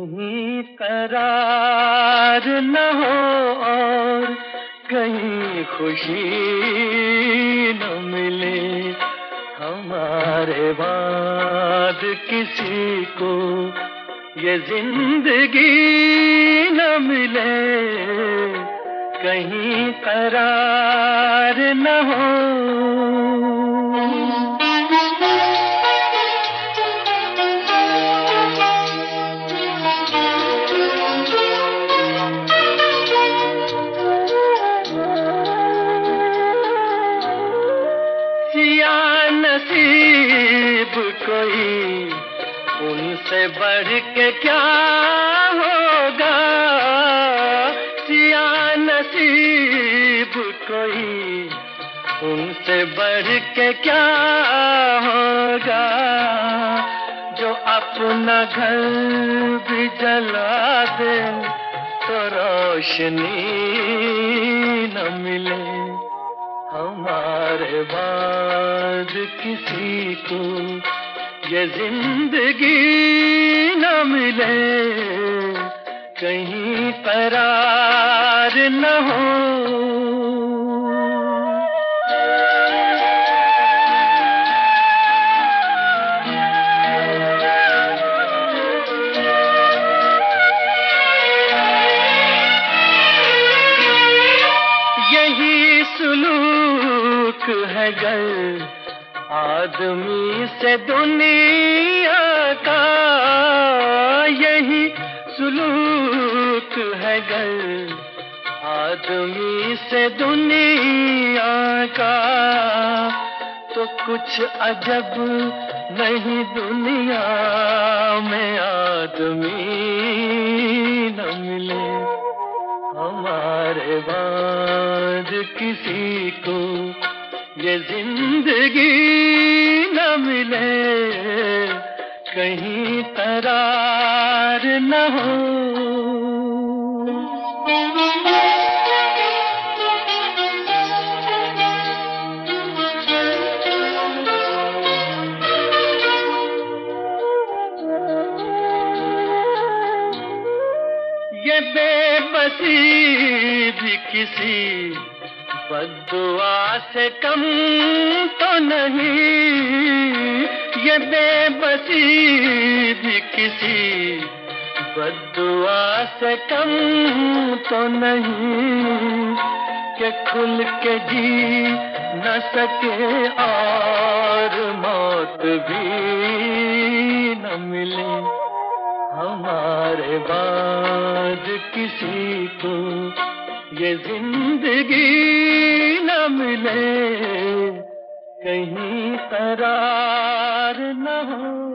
कहीं करार न हो और कहीं खुशी न मिले, हमारे बाद किसी को ये जिंदगी न मिले, कहीं करार न हो। नसीब कोई उनसे बढ़ के क्या होगा, सिया नसीब कोई उनसे बढ़ के क्या होगा, जो अपना घर भी जला दे तो रोशनी न मिले, हमारे बाद किसी को ये जिंदगी न मिले, कहीं करार न हो। यही सुलूक है गर आदमी से दुनिया का, यही सुलूक है गर आदमी से दुनिया का, तो कुछ अजब नहीं दुनिया में आदमी न मिले, हमारे बाद किसी को ये जिंदगी न मिले, कहीं करार न हो। ये बेबसी भी किसी बद्दुआ से कम तो नहीं, ये बेबसी भी किसी बद्दुआ से कम तो नहीं, कि खुल के जी न सके और मौत भी न मिले, हमारे बाद किसी को ये जिंदगी न मिले, कहीं करार न हो।